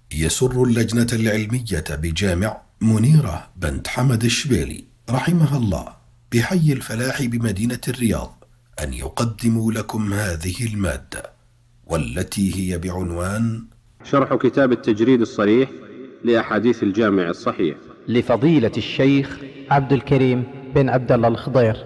يسر اللجنة العلمية بجامع منيرة بنت حمد الشبيلي رحمها الله بحي الفلاح بمدينة الرياض أن يقدموا لكم هذه المادة، والتي هي بعنوان شرح كتاب التجريد الصريح لأحاديث الجامع الصحيح لفضيلة الشيخ عبد الكريم بن عبد الله الخضير.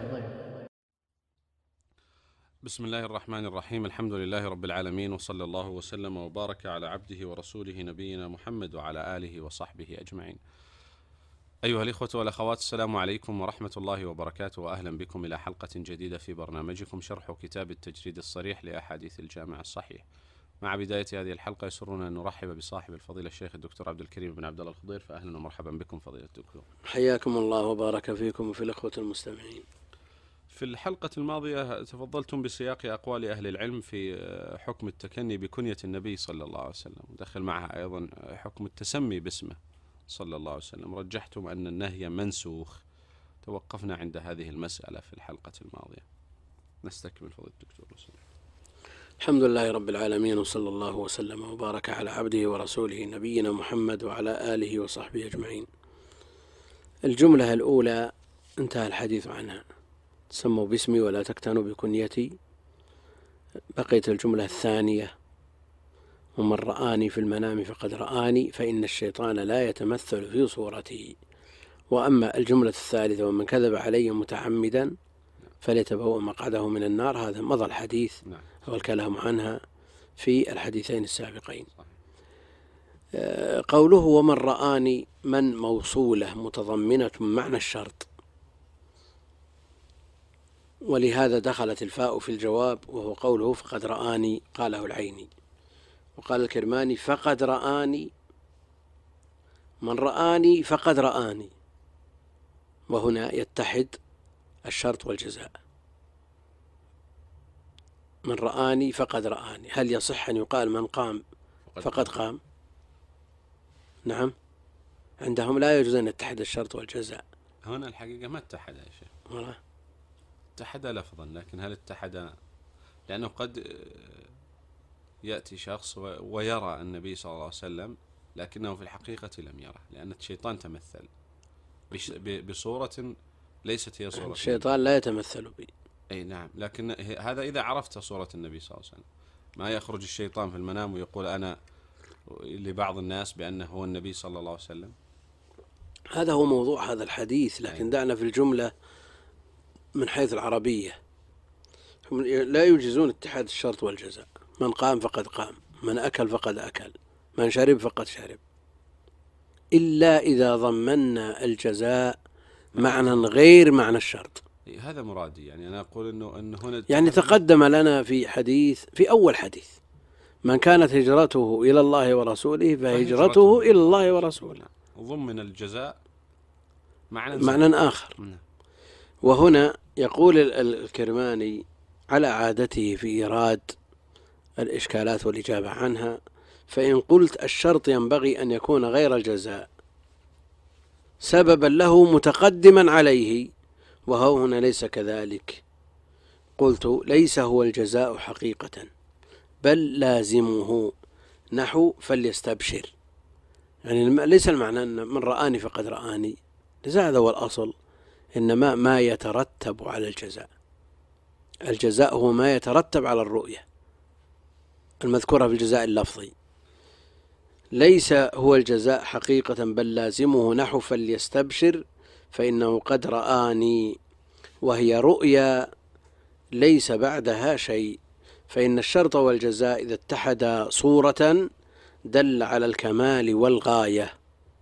بسم الله الرحمن الرحيم. الحمد لله رب العالمين، وصلى الله وسلم وبارك على عبده ورسوله نبينا محمد وعلى آله وصحبه أجمعين. أيها الإخوة والأخوات، السلام عليكم ورحمة الله وبركاته، وأهلا بكم إلى حلقة جديدة في برنامجكم شرح كتاب التجريد الصريح لأحاديث الجامع الصحيح. مع بداية هذه الحلقة يسرنا أن نرحب بصاحب الفضيلة الشيخ الدكتور عبد الكريم بن عبد الله الخضير، فأهلا ومرحبا بكم فضيلة الدكتور. حياكم الله وبارك فيكم وفي الأخوة المستمعين. في الحلقة الماضية تفضلتم بسياق أقوال أهل العلم في حكم التكني بكنية النبي صلى الله عليه وسلم، ودخل معها أيضا حكم التسمي باسمه صلى الله عليه وسلم. رجحتم أن النهي منسوخ. توقفنا عند هذه المسألة في الحلقة الماضية. نستكمل فضيلة الدكتور. الحمد لله رب العالمين، وصلى الله وسلم وبارك على عبده ورسوله نبينا محمد وعلى آله وصحبه أجمعين. الجملة الأولى انتهى الحديث عنها، تسموا باسمي ولا تكتنوا بكنيتي. بقيت الجملة الثانية: ومن رآني في المنام فقد رآني فإن الشيطان لا يتمثل في صورته. وأما الجملة الثالثة: ومن كذب علي متعمدا فليتبوأ مقعده من النار، هذا مضى الحديث والكلام عنها في الحديثين السابقين. قوله ومن رآني من موصولة متضمنة معنى الشرط، ولهذا دخلت الفاء في الجواب، وهو قوله فقد رآني، قاله العيني. وقال الكرماني فقد رآني، من رآني فقد رآني، وهنا يتحد الشرط والجزاء. من رآني فقد رآني، هل يصح أن يقال من قام فقد قام؟ نعم، عندهم لا يجوز أن يتحد الشرط والجزاء. هنا الحقيقة ما اتحد يا شيخ، اتحد لفظا، لكن هل اتحد؟ لأنه قد يأتي شخص ويرى النبي صلى الله عليه وسلم لكنه في الحقيقة لم يره، لأن الشيطان تمثل بصورة ليست هي صورة الشيطان لا يتمثل بي. أي نعم، لكن هذا إذا عرفت صورة النبي صلى الله عليه وسلم. ما يخرج الشيطان في المنام ويقول أنا لبعض الناس بأنه هو النبي صلى الله عليه وسلم. هذا هو موضوع هذا الحديث، لكن دعنا في الجملة من حيث العربية. لا يجيزون اتحاد الشرط والجزاء. من قام فقد قام، من أكل فقد أكل، من شرب فقد شرب، إلا إذا ضمنا الجزاء معنى غير معنى الشرط. هذا مرادي، يعني أنا أقول إنه هنا يعني تقدم لنا في حديث، في أول حديث: من كانت هجرته إلى الله ورسوله فهجرته إلى الله ورسوله. ضمن الجزاء معنى آخر. وهنا يقول الكرماني على عادته في إيراد الإشكالات والإجابة عنها: فإن قلت الشرط ينبغي أن يكون غير الجزاء سببا له متقدما عليه، وهو هنا ليس كذلك، قلت ليس هو الجزاء حقيقة بل لازمه، نحو فليستبشر. يعني ليس المعنى أن من رآني فقد رآني، ليس هذا هو الأصل، إنما ما يترتب على الجزاء. الجزاء هو ما يترتب على الرؤية المذكورة في الجزاء اللفظي. ليس هو الجزاء حقيقة بل لازمه، نحو فليستبشر فإنه قد رآني، وهي رؤيا ليس بعدها شيء. فإن الشرط والجزاء إذا اتحدا صورة دل على الكمال والغاية.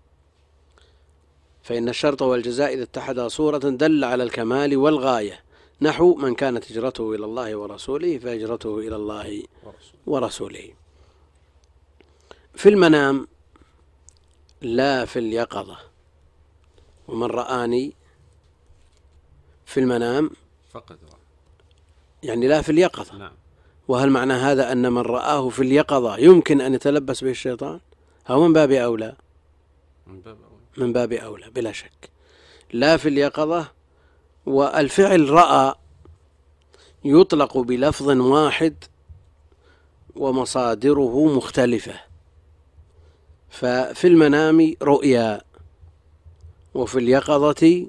فإن الشرط والجزاء إذا اتحدا صورة دل على الكمال والغاية، نحو من كانت هجرته إلى الله ورسوله فهجرته إلى الله ورسوله. في المنام لا في اليقظة. ومن رآني في المنام فقد رأى، يعني لا في اليقظة. نعم. وهل معنى هذا أن من رآه في اليقظة يمكن أن يتلبس به الشيطان؟ أو من باب أولى؟ من باب أولى بلا شك. لا في اليقظة. والفعل رأى يطلق بلفظ واحد ومصادره مختلفة، ففي المنام رؤيا، وفي اليقظة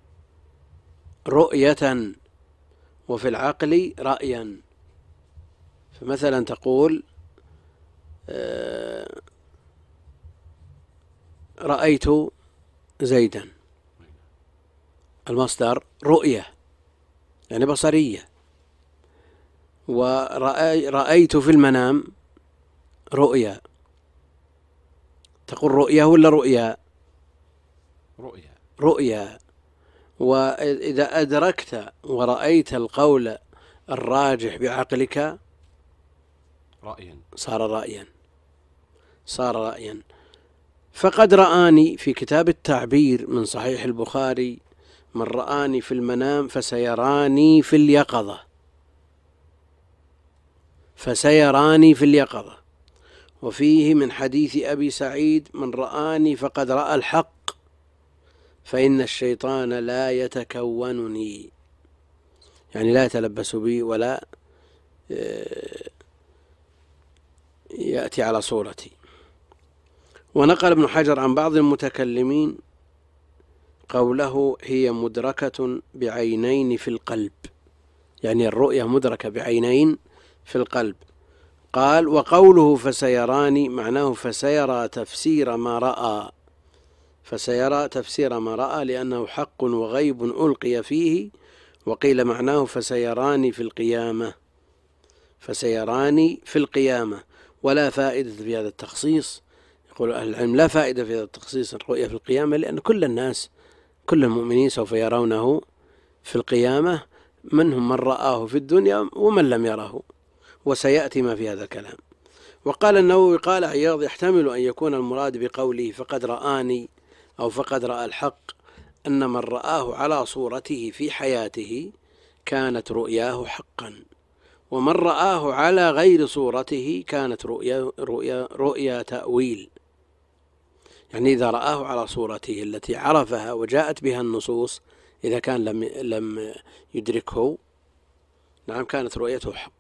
رؤية، وفي العقل رأيا. فمثلا تقول رأيت زيدا، المصدر رؤية يعني بصرية، ورأيت في المنام رؤيا. تقول رؤيا ولا رؤيا؟ رؤيا. وإذا أدركت ورأيت القول الراجح بعقلك صار رأيا. فقد رآني في كتاب التعبير من صحيح البخاري: من رآني في المنام فسيراني في اليقظة. وفيه من حديث أبي سعيد: من رآني فقد رأى الحق، فإن الشيطان لا يتكونني، يعني لا يتلبس بي ولا يأتي على صورتي. ونقل ابن حجر عن بعض المتكلمين قوله: هي مدركة بعينين في القلب، يعني الرؤية مدركة بعينين في القلب. قال: وقوله فسيراني معناه فسيرى تفسير ما رأى، لأنه حق وغيب ألقي فيه. وقيل معناه فسيراني في القيامة. ولا فائدة في هذا التخصيص، يقول أهل العلم لا فائدة في هذا التخصيص الرؤية في القيامة، لأن كل المؤمنين سوف يرونه في القيامة، منهم من رآه في الدنيا ومن لم يره، وسيأتي ما في هذا الكلام. وقال النووي: قال عياض: يحتمل أن يكون المراد بقوله فقد رآني أو فقد رأى الحق أن من رآه على صورته في حياته كانت رؤياه حقا، ومن رآه على غير صورته كانت رؤيا تأويل. يعني إذا رآه على صورته التي عرفها وجاءت بها النصوص، إذا كان لم يدركه، نعم، كانت رؤيته حق.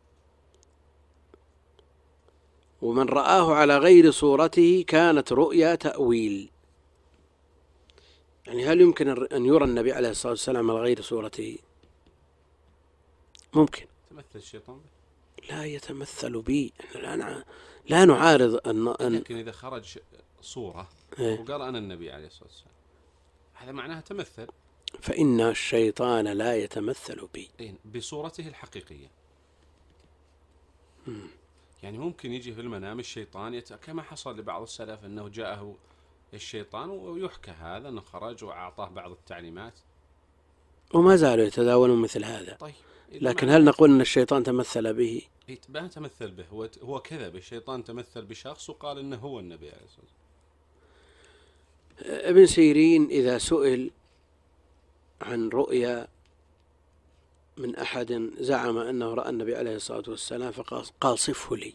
ومن رآه على غير صورته كانت رؤيا تأويل. يعني هل يمكن أن يرى النبي عليه الصلاة والسلام على غير صورته؟ ممكن. تمثل الشيطان؟ لا يتمثل بي، لا نعارض لكن إذا خرج صورة وقال أنا النبي عليه الصلاة والسلام، هذا معناها تمثل. فإن الشيطان لا يتمثل بي بصورته الحقيقية. يعني ممكن يجي في المنام الشيطان كما حصل لبعض السلف أنه جاءه الشيطان ويحكى هذا أنه خرج وأعطاه بعض التعليمات، وما زالوا يتداولون مثل هذا. طيب، لكن هل نقول أن الشيطان تمثل به؟ ما تمثل به، هو كذب. الشيطان تمثل بشخص وقال إنه هو النبي عليه الصلاة والسلام. ابن سيرين إذا سئل عن رؤيا من أحد زعم أنه رأى النبي عليه الصلاة والسلام فقال صفه لي،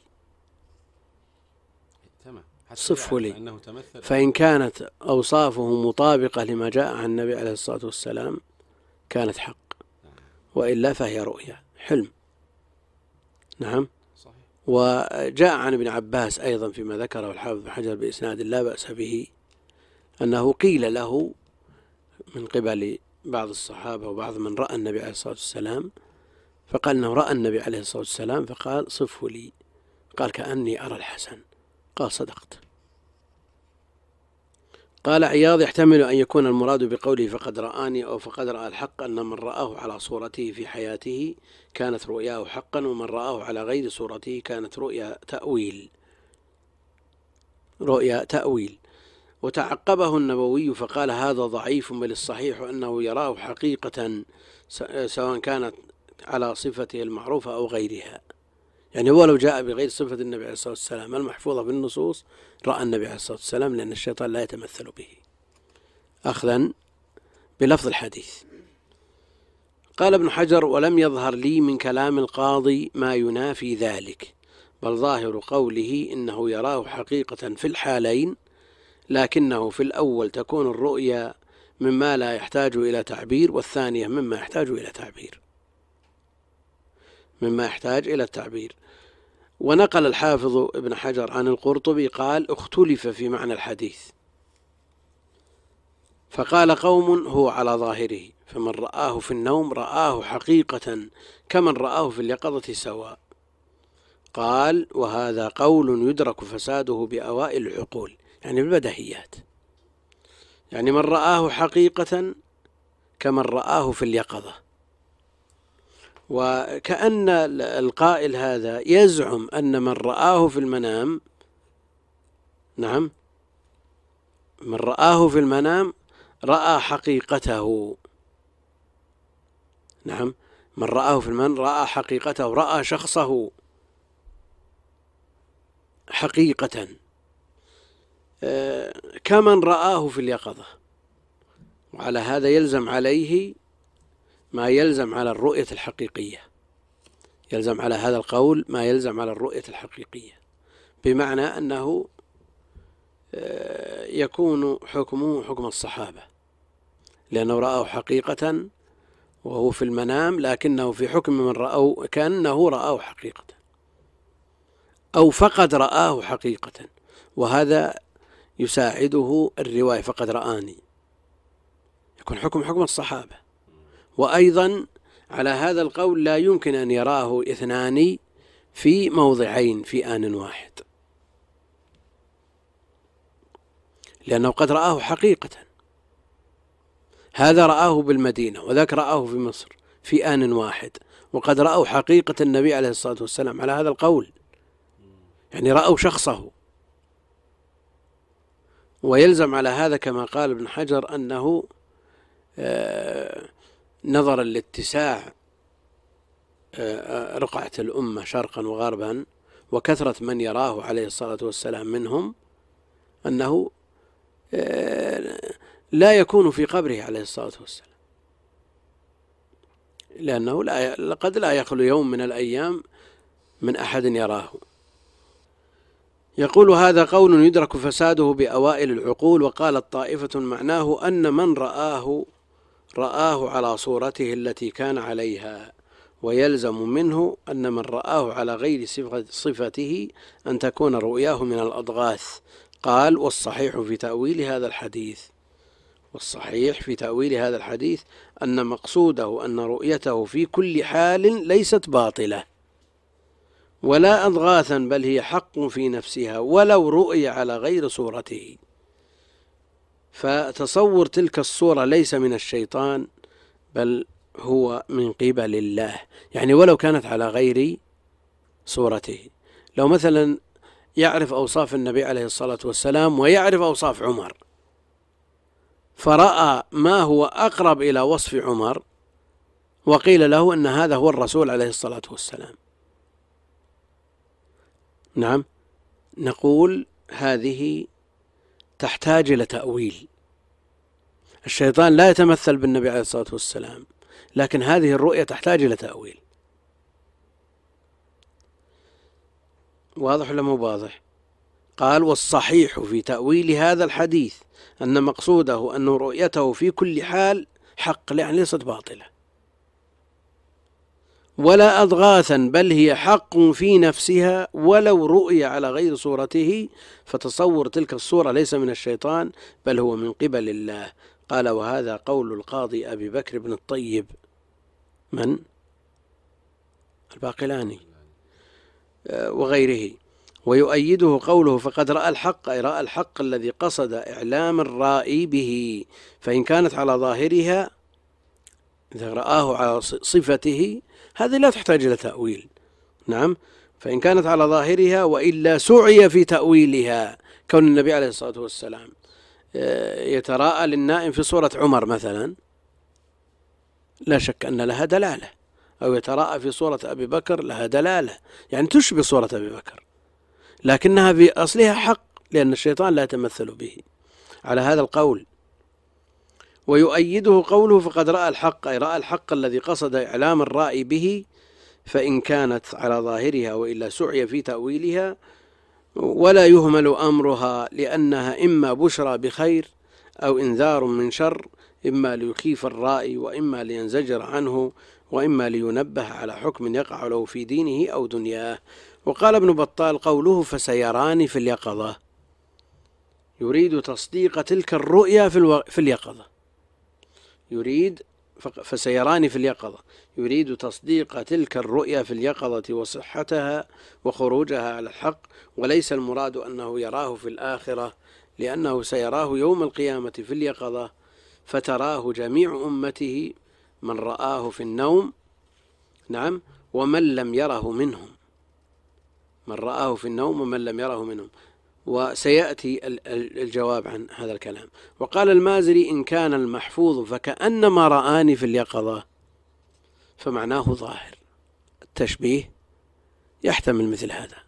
صفه لي، فإن كانت أوصافه مطابقة لما جاء عن النبي عليه الصلاة والسلام كانت حق، وإلا فهي رؤيا حلم. نعم، صحيح. وجاء عن ابن عباس أيضا فيما ذكره الحافظ بن حجر بإسناد لا بأس به أنه قيل له من قبل بعض الصحابة وبعض من رأى النبي عليه الصلاة والسلام، فقال أنه رأى النبي عليه الصلاة والسلام، فقال صفه لي، قال كأني أرى الحسن، قال صدقت. قال عياض: يحتمل أن يكون المراد بقوله فقد رآني أو فقد رأى الحق أن من رآه على صورته في حياته كانت رؤياه حقا، ومن رآه على غير صورته كانت رؤيا تأويل. وتعقبه النووي فقال: هذا ضعيف، بل الصحيح أنه يراه حقيقة سواء كانت على صفته المعروفة أو غيرها. يعني هو لو جاء بغير صفة النبي عليه الصلاة والسلام المحفوظة بالنصوص رأى النبي عليه الصلاة والسلام، لأن الشيطان لا يتمثل به، أخذا بلفظ الحديث. قال ابن حجر: ولم يظهر لي من كلام القاضي ما ينافي ذلك، بل ظاهر قوله إنه يراه حقيقة في الحالين، لكنه في الأول تكون الرؤيا مما لا يحتاج إلى تعبير، والثانية مما يحتاج إلى تعبير. ونقل الحافظ ابن حجر عن القرطبي قال اختلف في معنى الحديث، فقال قوم هو على ظاهره، فمن رآه في النوم رآه حقيقة كمن رآه في اليقظة سواء. قال وهذا قول يدرك فساده بأوائل العقول، يعني بالبديهيات، يعني من رآه حقيقة كمن رآه في اليقظة. وكأن القائل هذا يزعم أن من رآه في المنام، نعم، من رآه في المنام رأى حقيقته، نعم، من رآه في المنام رأى حقيقته، رأى شخصه حقيقة كمن رآه في اليقظة. وعلى هذا يلزم عليه ما يلزم على الرؤية الحقيقية، يلزم على هذا القول ما يلزم على الرؤية الحقيقية، بمعنى أنه يكون حكمه حكم الصحابة، لأنه رآه حقيقة وهو في المنام، لكنه في حكم من رآه كأنه رآه حقيقة أو فقد رآه حقيقة، وهذا يساعده الرواية فقد رآني، يكون حكم الصحابة. وأيضا على هذا القول لا يمكن أن يراه اثنان في موضعين في آن واحد، لأنه قد رآه حقيقة، هذا رآه بالمدينة وذاك رآه في مصر في آن واحد، وقد رأوا حقيقة النبي عليه الصلاة والسلام على هذا القول، يعني رأوا شخصه. ويلزم على هذا كما قال ابن حجر أنه نظرا لاتساع رقعة الأمة شرقا وغربا وكثرة من يراه عليه الصلاة والسلام منهم، أنه لا يكون في قبره عليه الصلاة والسلام، لأنه قد لا يخلو يوم من الأيام من أحد يراه. يقول هذا قول يدرك فساده بأوائل العقول. وقالت طائفة معناه أن من رآه على صورته التي كان عليها، ويلزم منه أن من رآه على غير صفته أن تكون رؤياه من الأضغاث. قال والصحيح في تأويل هذا الحديث أن مقصوده أن رؤيته في كل حال ليست باطلة ولا أضغاثا، بل هي حق في نفسها ولو رؤي على غير صورته، فتصور تلك الصورة ليس من الشيطان بل هو من قبل الله، يعني ولو كانت على غير صورته. لو مثلا يعرف أوصاف النبي عليه الصلاة والسلام ويعرف أوصاف عمر، فرأى ما هو أقرب إلى وصف عمر وقيل له أن هذا هو الرسول عليه الصلاة والسلام، نعم، نقول هذه تحتاج إلى تأويل. الشيطان لا يتمثل بالنبي عليه الصلاة والسلام، لكن هذه الرؤية تحتاج إلى تأويل. واضح ولا مو واضح؟ قال والصحيح في تأويل هذا الحديث أن مقصوده أن رؤيته في كل حال حق، يعني ليست باطلة ولا أضغاثا، بل هي حق في نفسها ولو رؤي على غير صورته، فتصور تلك الصورة ليس من الشيطان بل هو من قبل الله. قال وهذا قول القاضي أبي بكر بن الطيب، من؟ الباقلاني وغيره. ويؤيده قوله فقد رأى الحق، أي رأى الحق الذي قصد إعلام الرائي به، فإن كانت على ظاهرها إذا رآه على صفته هذه لا تحتاج إلى تأويل، نعم، فإن كانت على ظاهرها وإلا سعي في تأويلها، كون النبي عليه الصلاة والسلام يتراءى للنائم في صورة عمر مثلا لا شك أن لها دلالة، أو يتراءى في صورة أبي بكر لها دلالة، يعني تشبه صورة أبي بكر، لكنها في أصلها حق لأن الشيطان لا يتمثل به على هذا القول. ويؤيده قوله فقد رأى الحق، أي رأى الحق الذي قصد إعلام الرائي به، فإن كانت على ظاهرها وإلا سعي في تأويلها، ولا يهمل أمرها لأنها إما بشرى بخير أو إنذار من شر، إما ليخيف الرائي وإما لينزجر عنه وإما لينبه على حكم يقع له في دينه أو دنياه. وقال ابن بطال قوله فسيراني في اليقظة يريد تصديق تلك الرؤيا في اليقظة، يريد فسيراني في اليقظة يريد تصديق تلك الرؤيا في اليقظة وصحتها وخروجها على الحق، وليس المراد أنه يراه في الآخرة، لأنه سيراه يوم القيامة في اليقظة فتراه جميع أمته من رآه في النوم، نعم، ومن لم يره منهم، من رآه في النوم ومن لم يره منهم. وسيأتي الجواب عن هذا الكلام. وقال المازري إن كان المحفوظ فكأنما رآني في اليقظة فمعناه ظاهر. التشبيه يحتمل مثل هذا،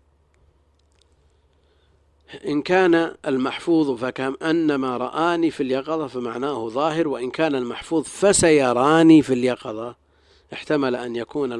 إن كان المحفوظ فكأنما رآني في اليقظة فمعناه ظاهر، وإن كان المحفوظ فسيراني في اليقظة احتمل أن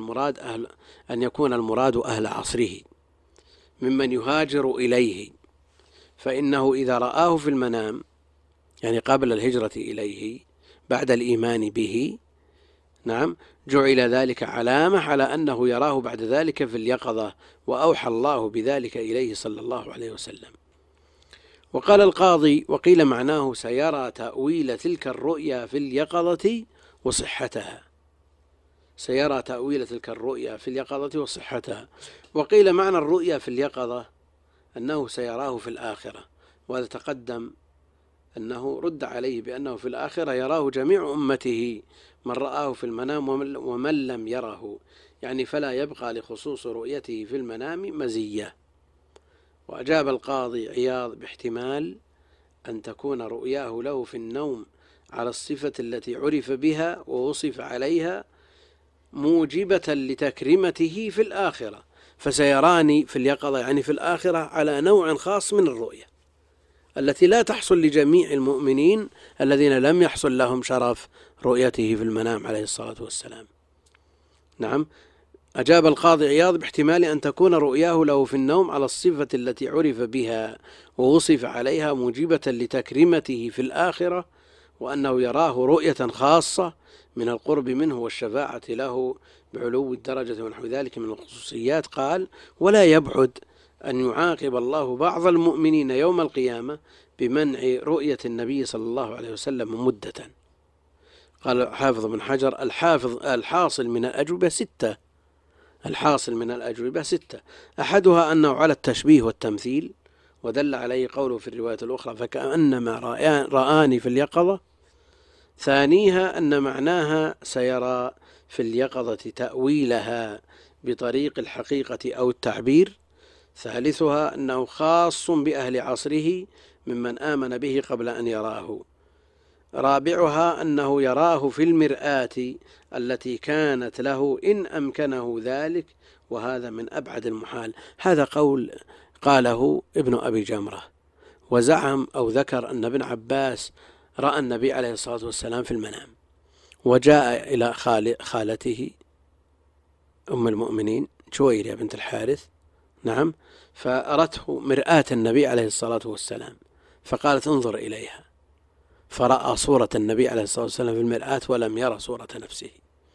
يكون المراد أهل عصره ممن يهاجر إليه، فإنه إذا رآه في المنام يعني قبل الهجرة إليه بعد الإيمان به، نعم، جعل ذلك علامة على أنه يراه بعد ذلك في اليقظة، وأوحى الله بذلك إليه صلى الله عليه وسلم. وقال القاضي وقيل معناه سيرى تأويل تلك الرؤيا في اليقظة وصحتها، سيرى تأويل تلك الرؤيا في اليقظة وصحتها. وقيل معنى الرؤيا في اليقظة أنه سيراه في الآخرة، وهذا تقدم أنه رد عليه بأنه في الآخرة يراه جميع أمته من رآه في المنام ومن لم يره، يعني فلا يبقى لخصوص رؤيته في المنام مزية. وأجاب القاضي عياض باحتمال أن تكون رؤياه له في النوم على الصفة التي عرف بها ووصف عليها موجبة لتكريمته في الآخرة، فسيراني في اليقظة يعني في الآخرة على نوع خاص من الرؤية التي لا تحصل لجميع المؤمنين الذين لم يحصل لهم شرف رؤيته في المنام عليه الصلاة والسلام. نعم، أجاب القاضي عياض باحتمال أن تكون رؤياه له في النوم على الصفة التي عرف بها ووصف عليها موجبة لتكريمته في الآخرة، وأنه يراه رؤية خاصة من القرب منه والشفاعة له بعلو الدرجة ونحو ذلك من الخصوصيات. قال ولا يبعد أن يعاقب الله بعض المؤمنين يوم القيامة بمنع رؤية النبي صلى الله عليه وسلم مدة. قال حافظ بن حجر الحاصل من الأجوبة 6، الحاصل من الأجوبة 6، أحدها أنه على التشبيه والتمثيل، ودل عليه قوله في الرواية الأخرى فكأنما رآني في اليقظة. ثانيها أن معناها سيرى في اليقظة تأويلها بطريق الحقيقة أو التعبير. ثالثها أنه خاص بأهل عصره ممن آمن به قبل أن يراه. رابعها أنه يراه في المرآة التي كانت له إن أمكنه ذلك، وهذا من أبعد المحال. هذا قول قاله ابن أبي جمرة، وزعم أو ذكر أن ابن عباس رأى النبي عليه الصلاة والسلام في المنام، وجاء إلى خالته أم المؤمنين جويرية بنت الحارث، نعم، فأرته مرآة النبي عليه الصلاة والسلام فقالت انظر إليها، فرأى صورة النبي عليه الصلاة والسلام في المرآة ولم يرى صورة نفسه.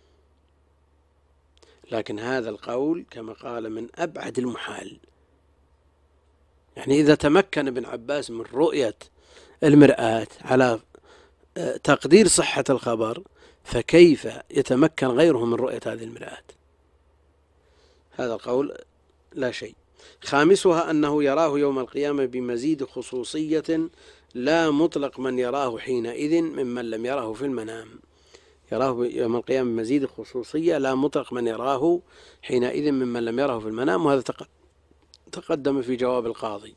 لكن هذا القول كما قال من أبعد المحال، يعني إذا تمكن ابن عباس من رؤية المرآة على تقدير صحة الخبر، فكيف يتمكن غيره من رؤية هذه المرآة؟ هذا القول لا شيء. خامسها أنه يراه يوم القيامة بمزيد خصوصية لا مطلق من يراه حينئذ ممن لم يره في المنام، يراه يوم القيامة بمزيد خصوصية لا مطلق من يراه حينئذ ممن لم يره في المنام، وهذا تقدم في جواب القاضي.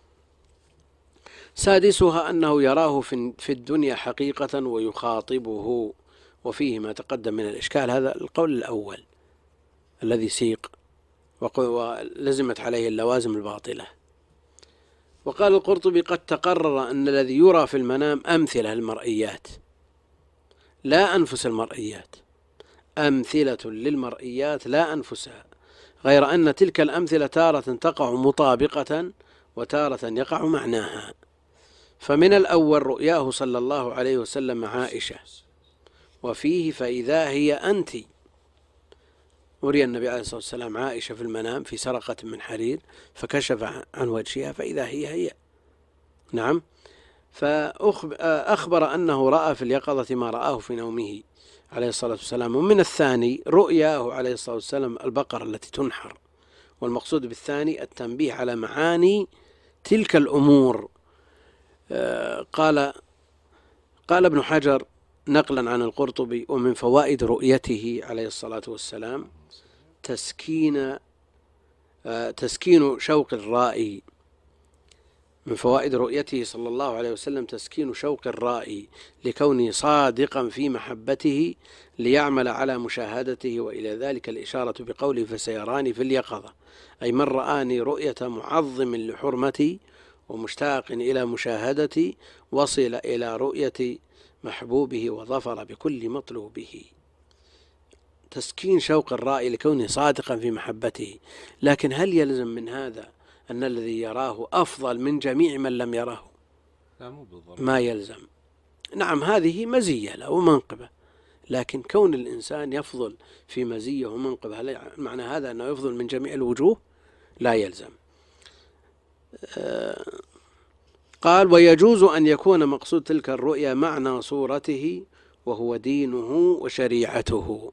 سادسها أنه يراه في الدنيا حقيقة ويخاطبه، وفيه ما تقدم من الإشكال. هذا القول الأول الذي سيق ولزمت عليه اللوازم الباطلة. وقال القرطبي قد تقرر أن الذي يرى في المنام أمثلة المرئيات لا أنفس المرئيات، أمثلة للمرئيات لا أنفسها، غير أن تلك الأمثلة تارة تقع مطابقة وتارة يقع معناها. فمن الأول رؤياه صلى الله عليه وسلم عائشة، وفيه فإذا هي أنت، أري النبي عليه الصلاة والسلام عائشة في المنام في سرقة من حرير فكشف عن وجهها فإذا هي. نعم. فأخبر أنه رأى في اليقظة ما رآه في نومه عليه الصلاة والسلام. ومن الثاني رؤياه عليه الصلاة والسلام البقرة التي تنحر، والمقصود بالثاني التنبيه على معاني تلك الأمور. قال ابن حجر نقلا عن القرطبي: ومن فوائد رؤيته عليه الصلاة والسلام تسكين شوق الرائي. من فوائد رؤيته صلى الله عليه وسلم تسكين شوق الرائي لكونه صادقا في محبته ليعمل على مشاهدته، وإلى ذلك الإشارة بقوله فسيراني في اليقظة، أي من رآني رؤية معظم لحرمتي ومشتاق إلى مشاهدتي وصل إلى رؤية محبوبه وظفر بكل مطلوبه. تسكين شوق الرائي لكونه صادقا في محبته. لكن هل يلزم من هذا أن الذي يراه أفضل من جميع من لم يره؟ ما يلزم. نعم، هذه مزية له ومنقبة، لكن كون الإنسان يفضل في مزية ومنقبة هل معنى هذا أنه يفضل من جميع الوجوه؟ لا يلزم. قال: ويجوز أن يكون مقصود تلك الرؤيا معنى صورته وهو دينه وشريعته،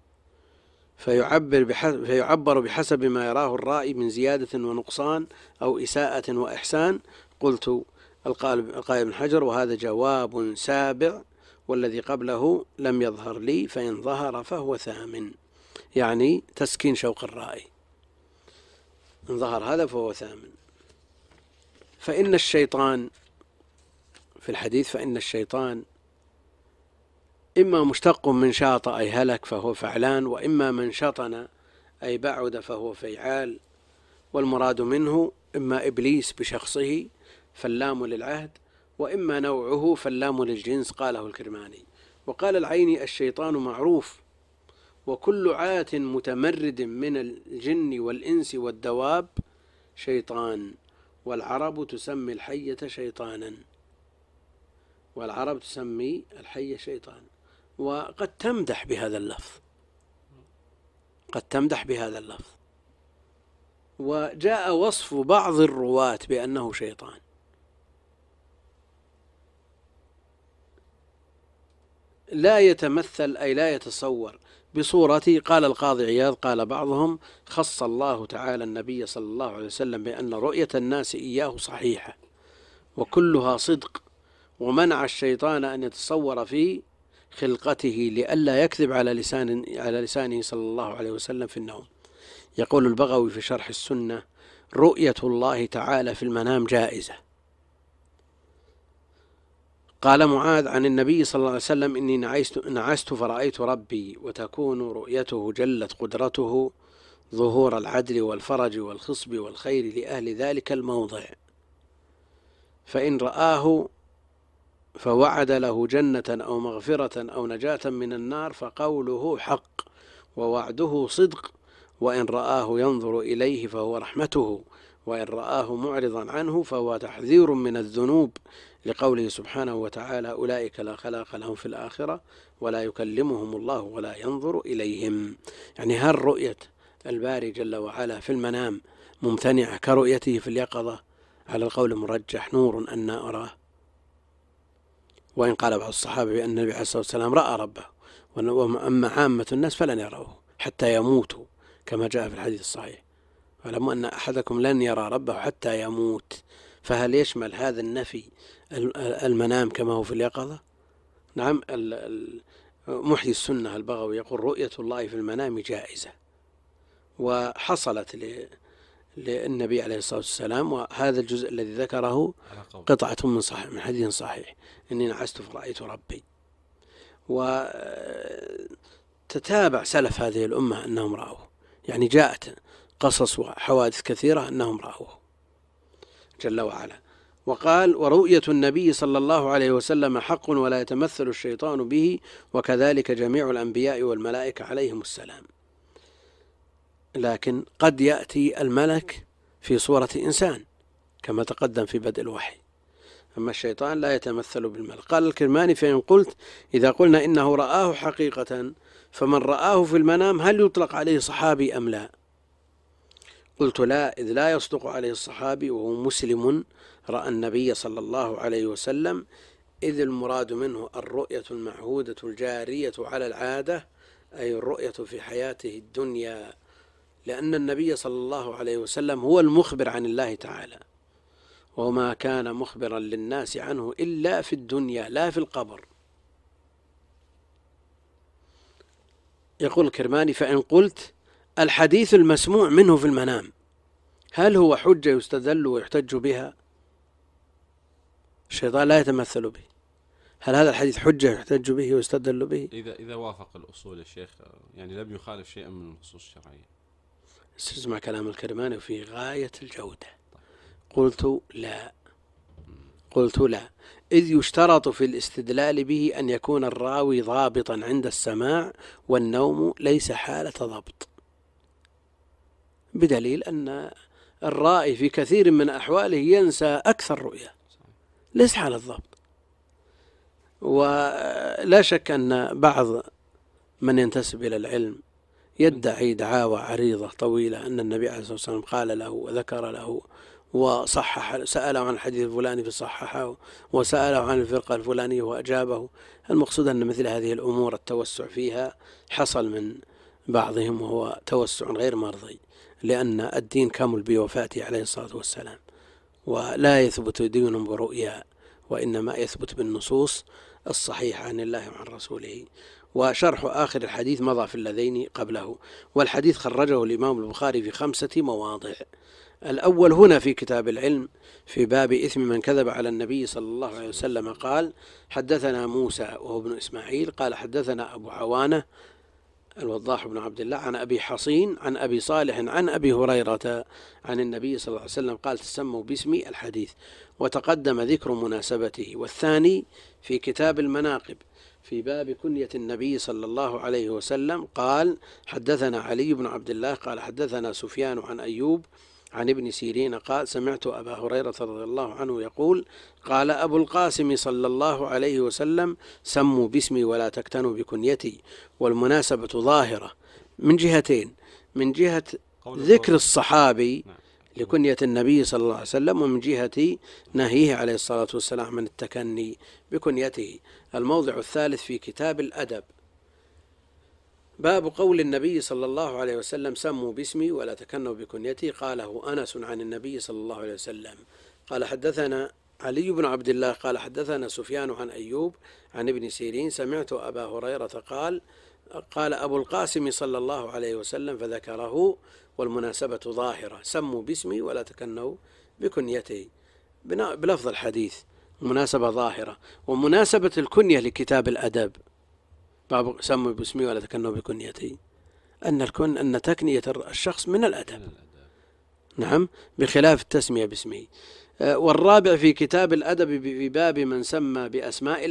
فيعبر بحسب ما يراه الرائي من زيادة ونقصان أو إساءة وإحسان. قلت القائل ابن حجر: وهذا جواب سابع، والذي قبله لم يظهر لي، فإن ظهر فهو ثامن. يعني تسكين شوق الرائي، إن ظهر هذا فهو ثامن. فإن الشيطان في الحديث فإن الشيطان إما مشتق من شاط أي هلك فهو فعلان، وإما من شطن أي بعد فهو فيعال، والمراد منه إما إبليس بشخصه فاللام للعهد، وإما نوعه فاللام للجنس. قاله الكرماني. وقال العيني: الشيطان معروف وكل عات متمرد من الجن والإنس والدواب شيطان، والعرب تسمي الحية شيطانا، والعرب تسمي الحية شيطان. وقد تمدح بهذا اللفظ، وجاء وصف بعض الرواة بأنه شيطان. لا يتمثل أي لا يتصور بصورته. قال القاضي عياض: قال بعضهم: خص الله تعالى النبي صلى الله عليه وسلم بأن رؤية الناس إياه صحيحة وكلها صدق، ومنع الشيطان أن يتصور في خلقته لئلا يكذب على لسانه صلى الله عليه وسلم في النوم. يقول البغوي في شرح السنة: رؤية الله تعالى في المنام جائزة. قال معاذ عن النبي صلى الله عليه وسلم: إني نعست فرأيت ربي، وتكون رؤيته جلت قدرته ظهور العدل والفرج والخصب والخير لأهل ذلك الموضع، فإن رآه فوعد له جنة أو مغفرة أو نجاة من النار فقوله حق ووعده صدق، وإن رآه ينظر إليه فهو رحمته، وإن رآه معرضا عنه فهو تحذير من الذنوب، لقوله سبحانه وتعالى: أولئك لا خلاق لهم في الآخرة ولا يكلمهم الله ولا ينظر إليهم. يعني هل رؤية الباري جل وعلا في المنام ممتنعة كرؤيته في اليقظة؟ على القول المرجح نور أن أراه. وإن قال بعض الصحابة بأن النبي عليه الصلاة والسلام رأى ربه، وأما عامة الناس فلن يروه حتى يموتوا، كما جاء في الحديث الصحيح: واعلموا أن أحدكم لن يرى ربه حتى يموت. فهل يشمل هذا النفي المنام كما هو في اليقظة؟ نعم. محيي السنة البغوي يقول: رؤية الله في المنام جائزة، وحصلت للنبي عليه الصلاة والسلام. وهذا الجزء الذي ذكره قطعة من حديث صحيح: إني نعست فرأيت ربي. وتتابع سلف هذه الأمة أنهم رأوه، يعني جاءت قصص وحوادث كثيرة أنهم رأوه جل وعلا. وقال: ورؤية النبي صلى الله عليه وسلم حق ولا يتمثل الشيطان به، وكذلك جميع الأنبياء والملائكة عليهم السلام. لكن قد يأتي الملك في صورة إنسان كما تقدم في بدء الوحي، أما الشيطان لا يتمثل بالملك. قال الكرماني: فإن قلت إذا قلنا إنه رآه حقيقة فمن رآه في المنام هل يطلق عليه صحابي أم لا؟ قلت لا، إذ لا يصدق عليه الصحابي وهو مسلم رأى النبي صلى الله عليه وسلم، إذ المراد منه الرؤية المعهودة الجارية على العادة، أي الرؤية في حياته الدنيا، لأن النبي صلى الله عليه وسلم هو المخبر عن الله تعالى، وما كان مخبرا للناس عنه إلا في الدنيا لا في القبر. يقول الكرماني: فإن قلت الحديث المسموع منه في المنام هل هو حجة يستدل ويحتج بها؟ الشيطان لا يتمثل به، هل هذا الحديث حجة يحتج به ويستدل به؟ إذا وافق الأصول يا شيخ، يعني لم يخالف شيئا من النصوص الشرعية. استسمع كلام الكرماني في غاية الجودة. قلت لا، إذ يشترط في الاستدلال به أن يكون الراوي ضابطا عند السماع، والنوم ليس حالة ضبط، بدليل أن الرائي في كثير من أحواله ينسى أكثر رؤية، ليس حالة ضبط. ولا شك أن بعض من ينتسب إلى العلم يدعي دعاوى عريضة طويلة أن النبي عليه الصلاة والسلام قال له وذكر له وصحح، سأله عن الحديث الفلاني فصححه، وسأله عن الفرقة الفلانية وأجابه. المقصود أن مثل هذه الأمور التوسع فيها حصل من بعضهم، وهو توسع غير مرضي، لأن الدين كامل بوفاته عليه الصلاة والسلام، ولا يثبت دين برؤيا، وإنما يثبت بالنصوص الصحيحة عن الله وعن رسوله. وشرح آخر الحديث مضى في اللذين قبله، والحديث خرجه الإمام البخاري في 5 مواضع. الأول هنا في كتاب العلم في باب إثم من كذب على النبي صلى الله عليه وسلم قال: حدثنا موسى وهو ابن إسماعيل قال حدثنا أبو عوانة الوضاح بن عبد الله عن أبي حصين عن أبي صالح عن أبي هريرة عن النبي صلى الله عليه وسلم قال: تسموا باسمي الحديث، وتقدم ذكر مناسبته. والثاني في كتاب المناقب في باب كنية النبي صلى الله عليه وسلم قال: حدثنا علي بن عبد الله قال حدثنا سفيان عن أيوب عن ابن سيرين قال: سمعت أبا هريرة رضي الله عنه يقول: قال أبو القاسم صلى الله عليه وسلم: سموا باسمي ولا تكتنوا بكنيتي. والمناسبة ظاهرة من جهتين: من جهة ذكر الصحابي لكنية النبي صلى الله عليه وسلم، ومن جهة نهيه عليه الصلاة والسلام من التكني بكنيته. الموضع الثالث في كتاب الأدب باب قول النبي صلى الله عليه وسلم: سموا باسمي ولا تكنوا بكنيتي. قاله أنس عن النبي صلى الله عليه وسلم قال: حدثنا علي بن عبد الله قال حدثنا سفيان عن أيوب عن ابن سيرين سمعت أبا هريرة قال أبو القاسم صلى الله عليه وسلم فذكره. والمناسبة ظاهرة: سموا باسمي ولا تكنوا بكنيتي، بلفظ الحديث مناسبة ظاهرة. ومناسبة الكنية لكتاب الأدب باب سموا باسمي ولا تكنوا بكنيتي أن تكنية الشخص من الأدب، نعم، بخلاف التسمية باسمه. والرابع في كتاب الأدب في باب من سمى بأسماء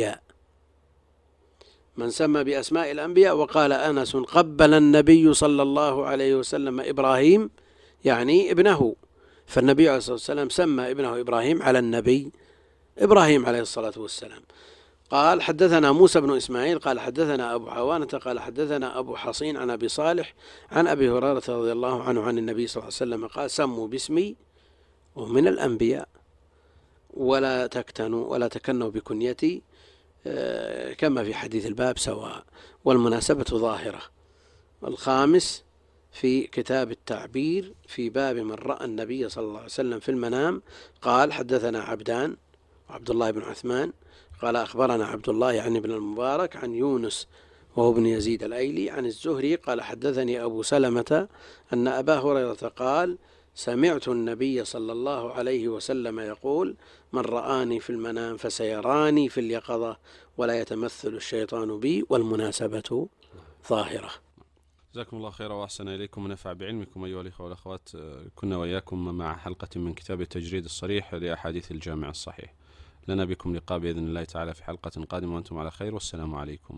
الأنبياء وقال أنس: قبل النبي صلى الله عليه وسلم إبراهيم، يعني ابنه، فالنبي عليه الصلاة والسلام سمى ابنه إبراهيم على النبي إبراهيم عليه الصلاة والسلام. قال: حدثنا موسى بن إسماعيل قال حدثنا أبو عوانة قال حدثنا أبو حصين عن أبي صالح عن أبي هريرة رضي الله عنه عن النبي صلى الله عليه وسلم قال: سموا باسمي ومن الأنبياء ولا تكنوا بكنيتي، كما في حديث الباب سواء. والمناسبة ظاهرة. الخامس في كتاب التعبير في باب من رأى النبي صلى الله عليه وسلم في المنام قال: حدثنا عبدان وعبد الله بن عثمان قال: أخبرنا عبد الله يعني ابن المبارك عن يونس وهو ابن يزيد الأيلي عن الزهري قال: حدثني أبو سلمة أن أبا هريرة قال: سمعت النبي صلى الله عليه وسلم يقول: من رآني في المنام فسيراني في اليقظة ولا يتمثل الشيطان بي. والمناسبة ظاهرة. جزاكم الله خيرا وأحسن إليكم ونفع بعلمكم أيها الإخوة والأخوات. كنا وإياكم مع حلقة من كتاب التجريد الصريح لأحاديث الجامع الصحيح. لنا بكم لقاء بإذن الله تعالى في حلقة قادمة وأنتم على خير، والسلام عليكم.